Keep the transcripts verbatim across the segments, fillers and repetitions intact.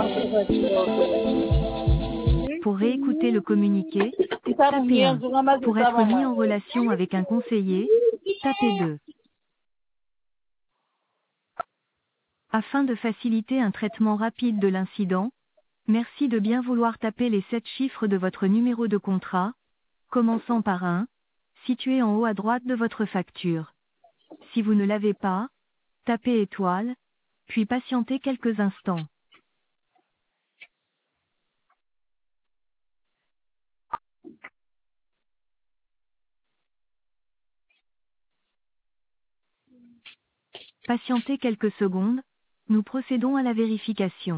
Pour réécouter le communiqué, tapez un. Pour être mis en relation avec un conseiller, tapez deux. Afin de faciliter un traitement rapide de l'incident, merci de bien vouloir taper les sept chiffres de votre numéro de contrat, commençant par un, situé en haut à droite de votre facture. Si vous ne l'avez pas, tapez étoile, puis patientez quelques instants. Patientez quelques secondes, nous procédons à la vérification.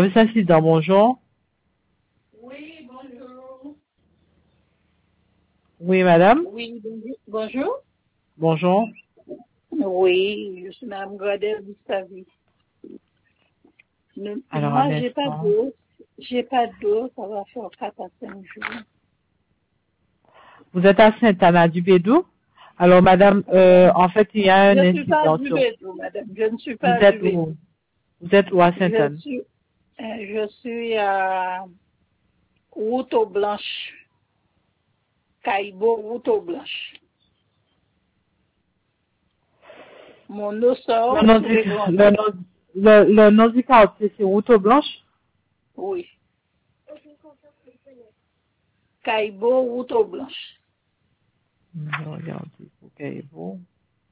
Service incident, bonjour. Oui, bonjour. Oui, madame. Oui, bonjour. Bonjour. Oui, je suis Mme Gradel Gustavi. Ne- Alors, un Moi, j'ai pas instant. d'eau. J'ai pas d'eau, ça va faire quatre à cinq jours. Vous êtes à Sainte-Anne-du-Bédou? Alors, madame, euh, en fait, il y a Je un ne suis pas incident du sur... Bédou, madame. Je ne suis Vous pas du êtes où? Bédou. Vous êtes où à Je Sainte-Anne? suis, euh, je suis à Routo Blanche. Caïbo, Routo Blanche. Mon eau Le sort nom sous du, les grands le ponts. nom, le, le nom du quartier, c'est Routo Blanche? Oui. Caïbo, Routo Blanche. Je regarde, ok, bon.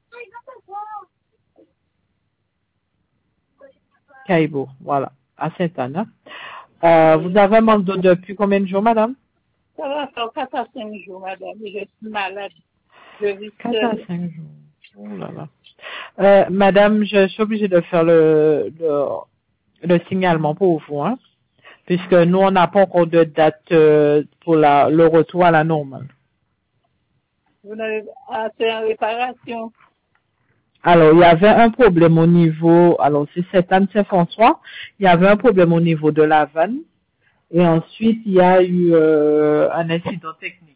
Caïbo, voilà, à Sainte-Anne. Hein. Euh, Oui. vous avez un manque d'eau depuis combien de jours, madame? Ça va faire quatre à cinq jours, madame. Je suis malade. Je vis quatre à seule. cinq jours. Oh là là. Euh, madame, je suis obligée de faire le, le, le signalement pour vous, hein, puisque nous, on n'a pas encore de date euh, pour la, le retour à la normale. Vous n'avez pas fait une réparation. Alors, il y avait un problème au niveau, alors c'est cette Anne Saint-François, il y avait un problème au niveau de la vanne, et ensuite, il y a eu euh, un incident technique.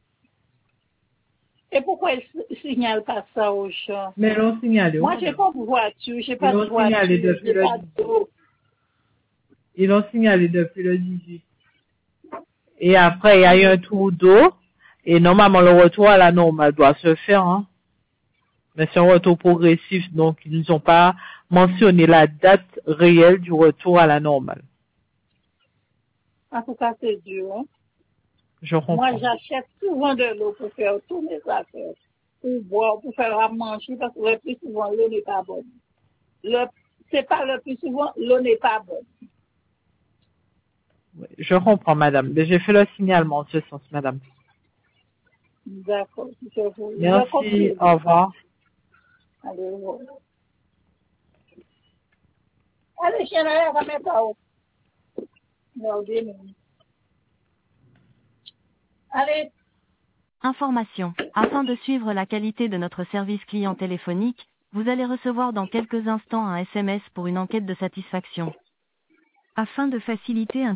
Et pourquoi ils ne signalent pas ça aux gens? Mais ils l'ont signalé, Moi, j'ai madame. pas de voiture, j'ai Ils pas de l'ont signalé voiture, depuis j'ai le pas dix-huit. d'eau. Ils l'ont signalé depuis le dix-huit. Et après, il y a eu un tour d'eau. Et normalement, le retour à la normale doit se faire. Hein. Mais c'est un retour progressif. Donc, ils n'ont pas mentionné la date réelle du retour à la normale. En tout cas, c'est dur. Hein? Je Moi, comprends. j'achète souvent de l'eau pour faire tous mes affaires. Pour boire, pour faire à manger, parce que le plus souvent, l'eau n'est pas bonne. Le, c'est pas le plus souvent, l'eau n'est pas bonne. Oui, je comprends, madame. Mais j'ai fait le signalement en ce sens, madame. D'accord, je vous, je Merci. compris. Au revoir. Allez, au revoir. Allez, chien, allez, va mettre à haut. Non, deux minutes. Allez. Information. Afin de suivre la qualité de notre service client téléphonique, vous allez recevoir dans quelques instants un S M S pour une enquête de satisfaction. Afin de faciliter un